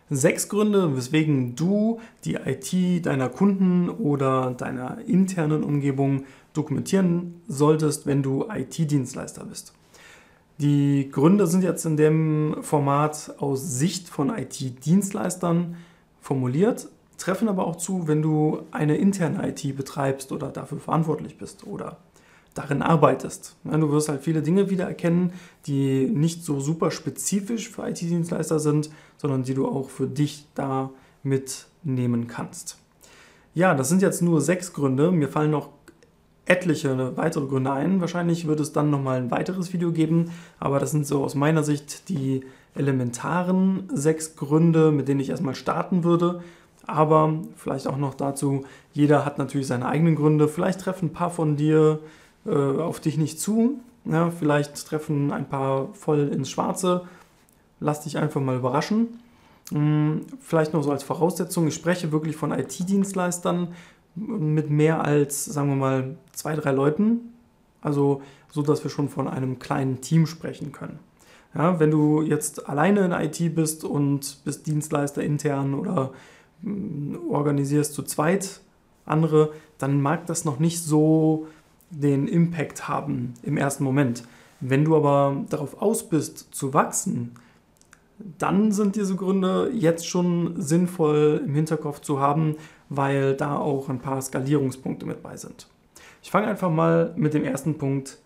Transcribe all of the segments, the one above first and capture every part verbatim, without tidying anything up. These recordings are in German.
Sechs Gründe, weswegen du die I T deiner Kunden oder deiner internen Umgebung dokumentieren solltest, wenn du I T-Dienstleister bist. Die Gründe sind jetzt in dem Format aus Sicht von I T-Dienstleistern formuliert, treffen aber auch zu, wenn du eine interne I T betreibst oder dafür verantwortlich bist oder darin arbeitest. Du wirst halt viele Dinge wiedererkennen, die nicht so super spezifisch für I T-Dienstleister sind, sondern die du auch für dich da mitnehmen kannst. Ja, das sind jetzt nur sechs Gründe. Mir fallen noch etliche weitere Gründe ein. Wahrscheinlich wird es dann nochmal ein weiteres Video geben, aber das sind so aus meiner Sicht die elementaren sechs Gründe, mit denen ich erstmal starten würde. Aber vielleicht auch noch dazu, jeder hat natürlich seine eigenen Gründe. Vielleicht treffen ein paar von dir äh, auf dich nicht zu. Ja, vielleicht treffen ein paar voll ins Schwarze. Lass dich einfach mal überraschen. Hm, vielleicht noch so als Voraussetzung, ich spreche wirklich von I T-Dienstleistern mit mehr als, sagen wir mal, zwei, drei Leuten. Also so, dass wir schon von einem kleinen Team sprechen können. Ja, wenn du jetzt alleine in I T bist und bist Dienstleister intern oder organisierst zu zweit andere, dann mag das noch nicht so den Impact haben im ersten Moment. Wenn du aber darauf aus bist, zu wachsen, dann sind diese Gründe jetzt schon sinnvoll im Hinterkopf zu haben, weil da auch ein paar Skalierungspunkte mit bei sind. Ich fange einfach mal mit dem ersten Punkt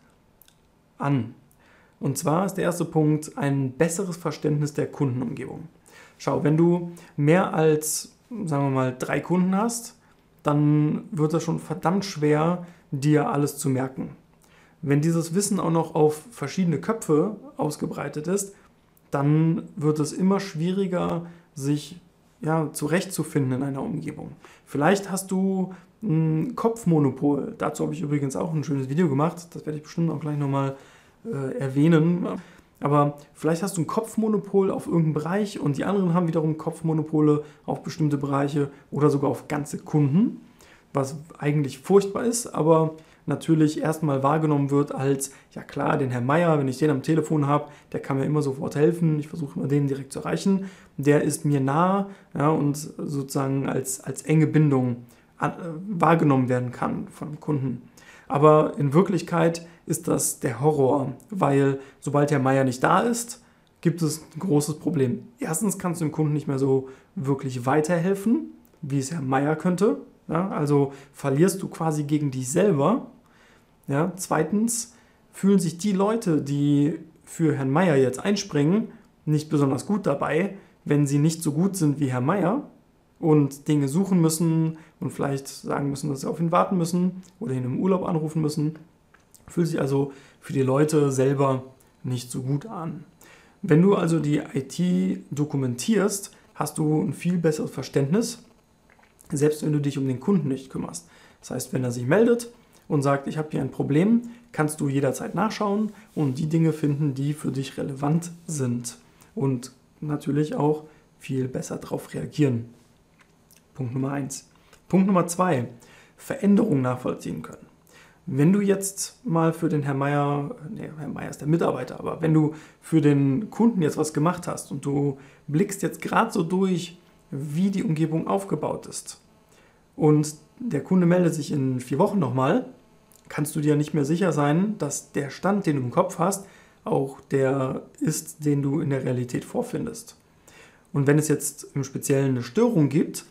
an. Und zwar ist der erste Punkt ein besseres Verständnis der Kundenumgebung. Schau, wenn du mehr als, sagen wir mal, drei Kunden hast, dann wird es schon verdammt schwer, dir alles zu merken. Wenn dieses Wissen auch noch auf verschiedene Köpfe ausgebreitet ist, dann wird es immer schwieriger, sich ja, zurechtzufinden in einer Umgebung. Vielleicht hast du ein Kopfmonopol. Dazu habe ich übrigens auch ein schönes Video gemacht. Das werde ich bestimmt auch gleich nochmal äh, erwähnen. Aber vielleicht hast du ein Kopfmonopol auf irgendeinen Bereich und die anderen haben wiederum Kopfmonopole auf bestimmte Bereiche oder sogar auf ganze Kunden, was eigentlich furchtbar ist, aber natürlich erstmal wahrgenommen wird als, ja klar, den Herrn Meier, wenn ich den am Telefon habe, der kann mir immer sofort helfen, ich versuche immer den direkt zu erreichen, der ist mir nah, ja, und sozusagen als, als enge Bindung an, äh, wahrgenommen werden kann von dem Kunden. Aber in Wirklichkeit ist das der Horror, weil sobald Herr Meier nicht da ist, gibt es ein großes Problem. Erstens kannst du dem Kunden nicht mehr so wirklich weiterhelfen, wie es Herr Meier könnte. Ja, also verlierst du quasi gegen dich selber. Ja, zweitens fühlen sich die Leute, die für Herrn Meier jetzt einspringen, nicht besonders gut dabei, wenn sie nicht so gut sind wie Herr Meier und Dinge suchen müssen und vielleicht sagen müssen, dass sie auf ihn warten müssen oder ihn im Urlaub anrufen müssen. Fühlt sich also für die Leute selber nicht so gut an. Wenn du also die I T dokumentierst, hast du ein viel besseres Verständnis, selbst wenn du dich um den Kunden nicht kümmerst. Das heißt, wenn er sich meldet und sagt, ich habe hier ein Problem, kannst du jederzeit nachschauen und die Dinge finden, die für dich relevant sind und natürlich auch viel besser darauf reagieren. Punkt Nummer eins. Punkt Nummer zwei, Veränderungen nachvollziehen können. Wenn du jetzt mal für den Herrn Meier, nee, Herr Meier ist der Mitarbeiter, aber wenn du für den Kunden jetzt was gemacht hast und du blickst jetzt gerade so durch, wie die Umgebung aufgebaut ist und der Kunde meldet sich in vier Wochen nochmal, kannst du dir nicht mehr sicher sein, dass der Stand, den du im Kopf hast, auch der ist, den du in der Realität vorfindest. Und wenn es jetzt im Speziellen eine Störung gibt,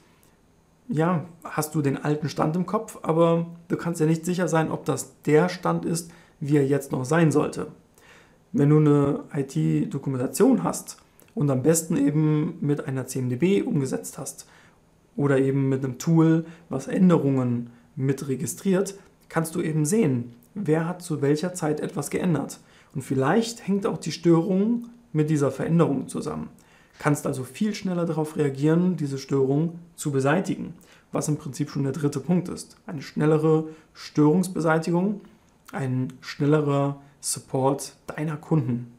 ja, hast du den alten Stand im Kopf, aber du kannst ja nicht sicher sein, ob das der Stand ist, wie er jetzt noch sein sollte. Wenn du eine I T-Dokumentation hast und am besten eben mit einer C M D B umgesetzt hast oder eben mit einem Tool, was Änderungen mit registriert, kannst du eben sehen, wer hat zu welcher Zeit etwas geändert. Und vielleicht hängt auch die Störung mit dieser Veränderung zusammen. Kannst also viel schneller darauf reagieren, diese Störung zu beseitigen, was im Prinzip schon der dritte Punkt ist. Eine schnellere Störungsbeseitigung, ein schnellerer Support deiner Kunden.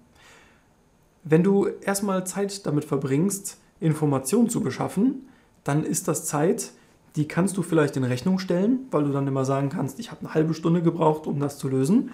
Wenn du erstmal Zeit damit verbringst, Informationen zu beschaffen, dann ist das Zeit, die kannst du vielleicht in Rechnung stellen, weil du dann immer sagen kannst, ich habe eine halbe Stunde gebraucht, um das zu lösen.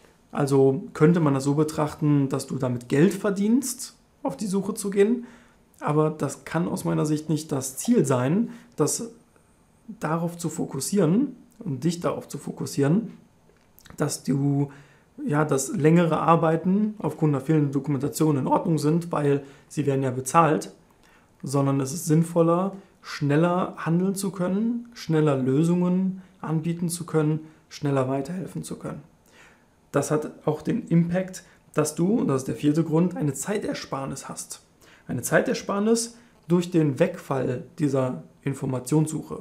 Also könnte man das so betrachten, dass du damit Geld verdienst, auf die Suche zu gehen. Aber das kann aus meiner Sicht nicht das Ziel sein, das darauf zu fokussieren und dich darauf zu fokussieren, dass du ja, dass längere Arbeiten aufgrund der fehlenden Dokumentation in Ordnung sind, weil sie werden ja bezahlt, sondern es ist sinnvoller, schneller handeln zu können, schneller Lösungen anbieten zu können, schneller weiterhelfen zu können. Das hat auch den Impact, dass du, und das ist der vierte Grund, eine Zeitersparnis hast. Eine Zeitersparnis durch den Wegfall dieser Informationssuche.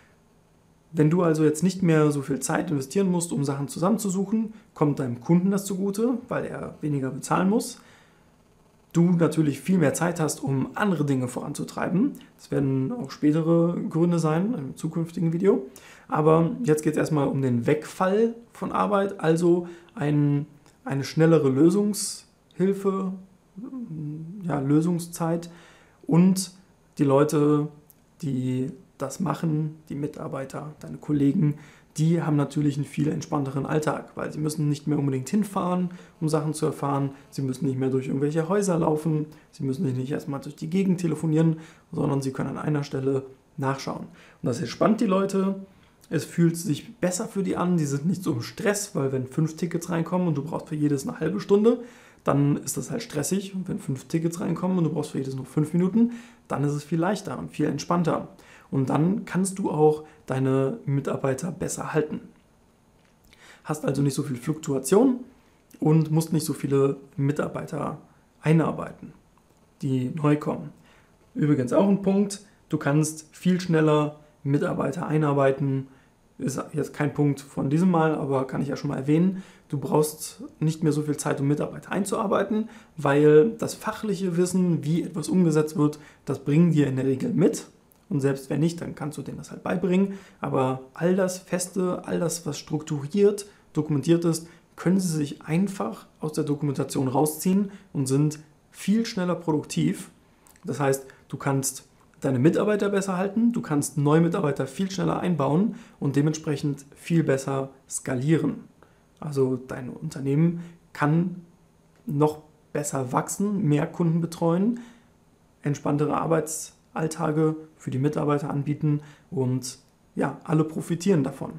Wenn du also jetzt nicht mehr so viel Zeit investieren musst, um Sachen zusammenzusuchen, kommt deinem Kunden das zugute, weil er weniger bezahlen muss. Du natürlich viel mehr Zeit hast, um andere Dinge voranzutreiben. Das werden auch spätere Gründe sein im zukünftigen Video. Aber jetzt geht es erstmal um den Wegfall von Arbeit, also ein, eine schnellere Lösungshilfe, ja, Lösungszeit und die Leute, die das machen, die Mitarbeiter, deine Kollegen, die haben natürlich einen viel entspannteren Alltag, weil sie müssen nicht mehr unbedingt hinfahren, um Sachen zu erfahren, sie müssen nicht mehr durch irgendwelche Häuser laufen, sie müssen nicht erstmal durch die Gegend telefonieren, sondern sie können an einer Stelle nachschauen. Und das entspannt die Leute, es fühlt sich besser für die an, die sind nicht so im Stress, weil wenn fünf Tickets reinkommen und du brauchst für jedes eine halbe Stunde, dann ist das halt stressig. Und wenn fünf Tickets reinkommen und du brauchst für jedes nur fünf Minuten, dann ist es viel leichter und viel entspannter. Und dann kannst du auch deine Mitarbeiter besser halten. Hast also nicht so viel Fluktuation und musst nicht so viele Mitarbeiter einarbeiten, die neu kommen. Übrigens auch ein Punkt, du kannst viel schneller Mitarbeiter einarbeiten. Ist jetzt kein Punkt von diesem Mal, aber kann ich ja schon mal erwähnen. Du brauchst nicht mehr so viel Zeit, um Mitarbeiter einzuarbeiten, weil das fachliche Wissen, wie etwas umgesetzt wird, das bringen die in der Regel mit. Und selbst wenn nicht, dann kannst du denen das halt beibringen. Aber all das Feste, all das, was strukturiert, dokumentiert ist, können sie sich einfach aus der Dokumentation rausziehen und sind viel schneller produktiv. Das heißt, du kannst deine Mitarbeiter besser halten, du kannst neue Mitarbeiter viel schneller einbauen und dementsprechend viel besser skalieren. Also dein Unternehmen kann noch besser wachsen, mehr Kunden betreuen, entspanntere Arbeitsalltage für die Mitarbeiter anbieten und ja, alle profitieren davon.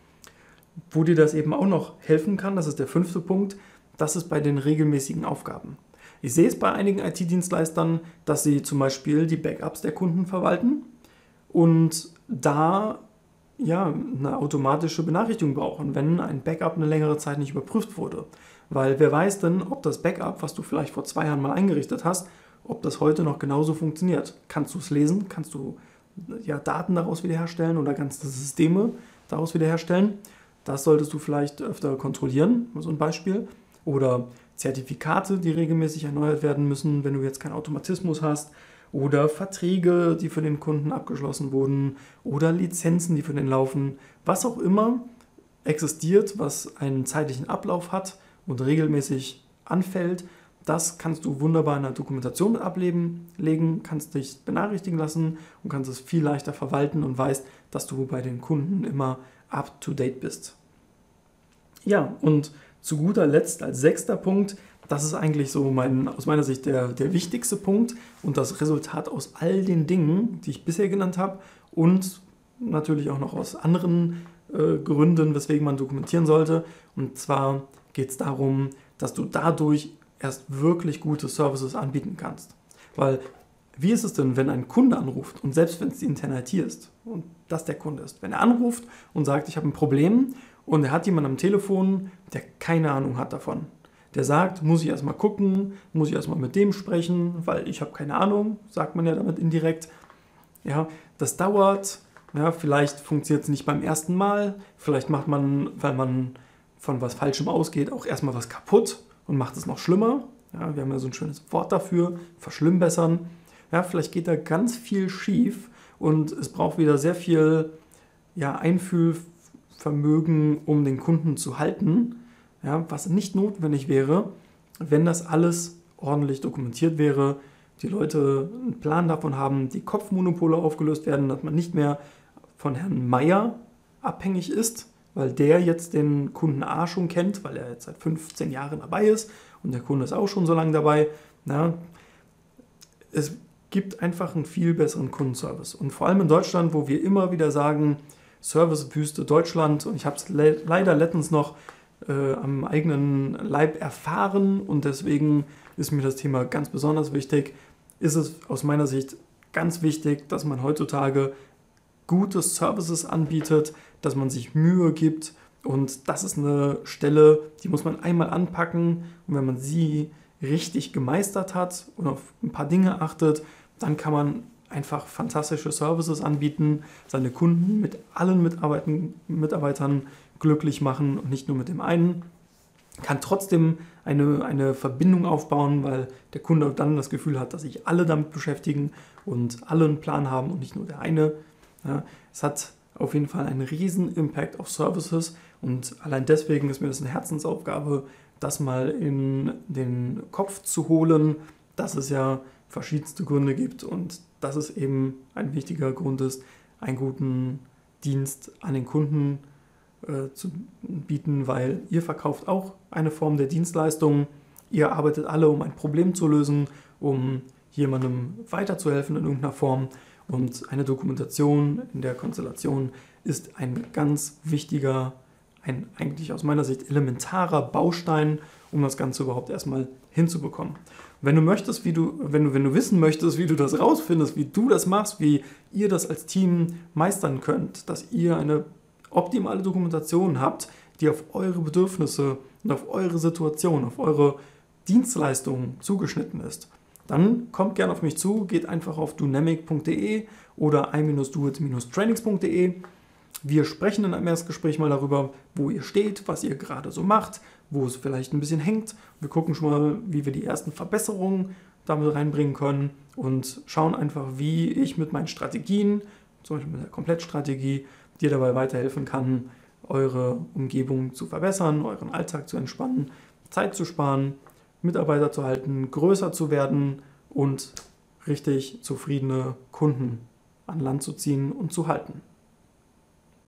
Wo dir das eben auch noch helfen kann, das ist der fünfte Punkt, das ist bei den regelmäßigen Aufgaben. Ich sehe es bei einigen I T-Dienstleistern, dass sie zum Beispiel die Backups der Kunden verwalten und da ja, eine automatische Benachrichtigung brauchen, wenn ein Backup eine längere Zeit nicht überprüft wurde. Weil wer weiß denn, ob das Backup, was du vielleicht vor zwei Jahren mal eingerichtet hast, ob das heute noch genauso funktioniert. Kannst du es lesen? Kannst du ja, Daten daraus wiederherstellen oder ganze Systeme daraus wiederherstellen? Das solltest du vielleicht öfter kontrollieren, so ein Beispiel. Oder Zertifikate, die regelmäßig erneuert werden müssen, wenn du jetzt keinen Automatismus hast. Oder Verträge, die für den Kunden abgeschlossen wurden. Oder Lizenzen, die für den laufen. Was auch immer existiert, was einen zeitlichen Ablauf hat und regelmäßig anfällt, das kannst du wunderbar in der Dokumentation ablegen, kannst dich benachrichtigen lassen und kannst es viel leichter verwalten und weißt, dass du bei den Kunden immer up to date bist. Ja, und zu guter Letzt als sechster Punkt, das ist eigentlich so mein, aus meiner Sicht der, der wichtigste Punkt und das Resultat aus all den Dingen, die ich bisher genannt habe und natürlich auch noch aus anderen äh, Gründen, weswegen man dokumentieren sollte. Und zwar geht es darum, dass du dadurch erst wirklich gute Services anbieten kannst. Weil, wie ist es denn, wenn ein Kunde anruft und selbst wenn es die interne I T ist und das der Kunde ist, wenn er anruft und sagt, ich habe ein Problem und er hat jemanden am Telefon, der keine Ahnung hat davon. Der sagt, muss ich erstmal gucken, muss ich erstmal mit dem sprechen, weil ich habe keine Ahnung, sagt man ja damit indirekt. Ja, das dauert, ja, vielleicht funktioniert es nicht beim ersten Mal, vielleicht macht man, weil man von was Falschem ausgeht, auch erstmal was kaputt und macht es noch schlimmer. Ja, wir haben ja so ein schönes Wort dafür, verschlimmbessern. Ja, vielleicht geht da ganz viel schief und es braucht wieder sehr viel ja, Einfühlvermögen, um den Kunden zu halten, ja, was nicht notwendig wäre, wenn das alles ordentlich dokumentiert wäre, die Leute einen Plan davon haben, die Kopfmonopole aufgelöst werden, dass man nicht mehr von Herrn Meier abhängig ist, weil der jetzt den Kunden A schon kennt, weil er jetzt seit fünfzehn Jahren dabei ist und der Kunde ist auch schon so lange dabei. Ja, es gibt einfach einen viel besseren Kundenservice. Und vor allem in Deutschland, wo wir immer wieder sagen, Servicewüste Deutschland, und ich habe es le leider letztens noch äh, am eigenen Leib erfahren und deswegen ist mir das Thema ganz besonders wichtig, ist es aus meiner Sicht ganz wichtig, dass man heutzutage gute Services anbietet, dass man sich Mühe gibt und das ist eine Stelle, die muss man einmal anpacken und wenn man sie richtig gemeistert hat und auf ein paar Dinge achtet, dann kann man einfach fantastische Services anbieten, seine Kunden mit allen Mitarbeitern glücklich machen und nicht nur mit dem einen. Kann trotzdem eine, eine Verbindung aufbauen, weil der Kunde dann das Gefühl hat, dass sich alle damit beschäftigen und alle einen Plan haben und nicht nur der eine. Ja, es hat auf jeden Fall einen riesen Impact auf Services und allein deswegen ist mir das eine Herzensaufgabe, das mal in den Kopf zu holen, dass es ja verschiedenste Gründe gibt und dass es eben ein wichtiger Grund ist, einen guten Dienst an den Kunden äh, zu bieten, weil ihr verkauft auch eine Form der Dienstleistung. Ihr arbeitet alle, um ein Problem zu lösen, um jemandem weiterzuhelfen in irgendeiner Form und eine Dokumentation in der Konstellation ist ein ganz wichtiger, ein eigentlich aus meiner Sicht elementarer Baustein, um das Ganze überhaupt erstmal hinzubekommen. Wenn du möchtest, wie du, wenn du, wenn du wissen möchtest, wie du das rausfindest, wie du das machst, wie ihr das als Team meistern könnt, dass ihr eine optimale Dokumentation habt, die auf eure Bedürfnisse und auf eure Situation, auf eure Dienstleistungen zugeschnitten ist, dann kommt gerne auf mich zu, geht einfach auf dynamic punkt de oder i dash do it dash trainings punkt de. Wir sprechen in einem Erstgespräch mal darüber, wo ihr steht, was ihr gerade so macht, wo es vielleicht ein bisschen hängt. Wir gucken schon mal, wie wir die ersten Verbesserungen damit reinbringen können und schauen einfach, wie ich mit meinen Strategien, zum Beispiel mit der Komplettstrategie, dir dabei weiterhelfen kann, eure Umgebung zu verbessern, euren Alltag zu entspannen, Zeit zu sparen, Mitarbeiter zu halten, größer zu werden und richtig zufriedene Kunden an Land zu ziehen und zu halten.